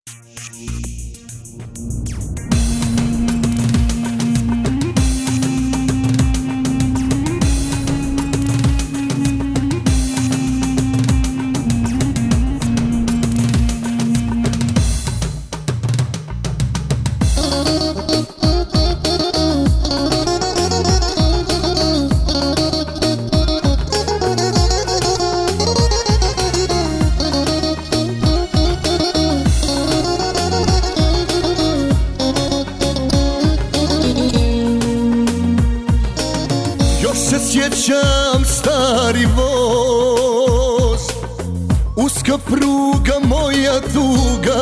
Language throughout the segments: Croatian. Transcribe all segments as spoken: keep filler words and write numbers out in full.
Još se sjećam stari voz, uska pruga moja tuga,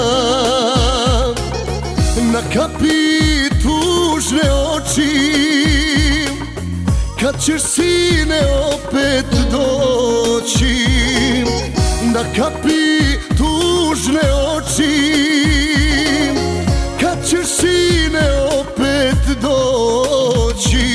na kapi tužne oči. Kad ćeš sine opet doći, na kapi tužne oči. Kad ćeš sine opet doći.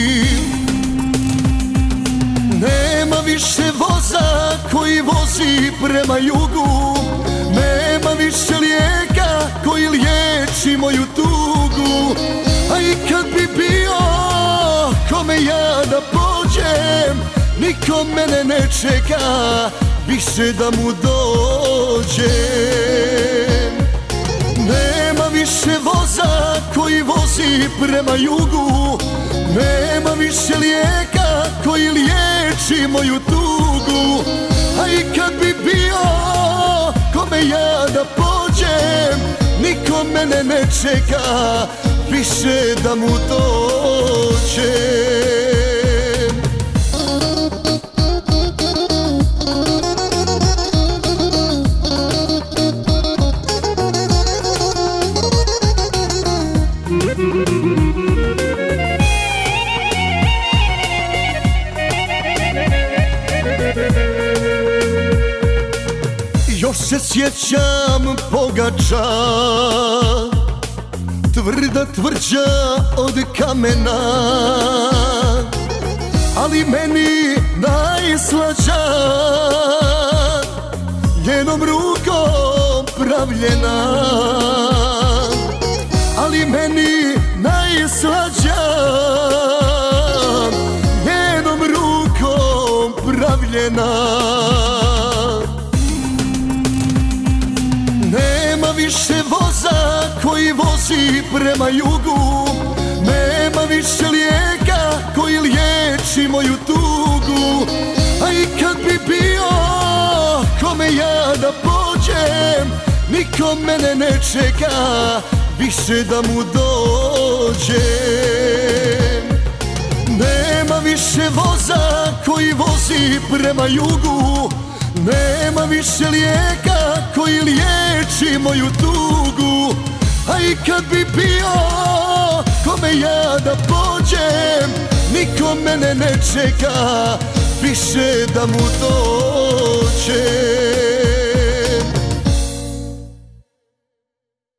Nema više voza koji vozi prema jugu, nema više lijeka koji liječi moju tugu. A i kad bi bio kome ja da pođem, niko mene ne čeka više da mu dođem. Nema više voza koji vozi prema jugu, nema više lijeka koji liječi moju tugu. A i kad bi bio kome ja da pođem, niko mene ne čeka više da mu dođem. Još se sjećam pogača, tvrda tvrđa od kamena, ali meni najslađa, njenom rukom pravljena. Ali meni najslađa, njenom rukom pravljena. Nema više voza koji vozi prema jugu, nema više lijeka koji liječi moju tugu. A i kad bi bio kome ja da pođem, niko mene ne čeka više da mu dođem. Nema više voza koji vozi prema jugu, nema više lijeka koji liječi moju tugu. A i kad bi bio kome ja da pođem, niko mene ne čeka više da mu dođem.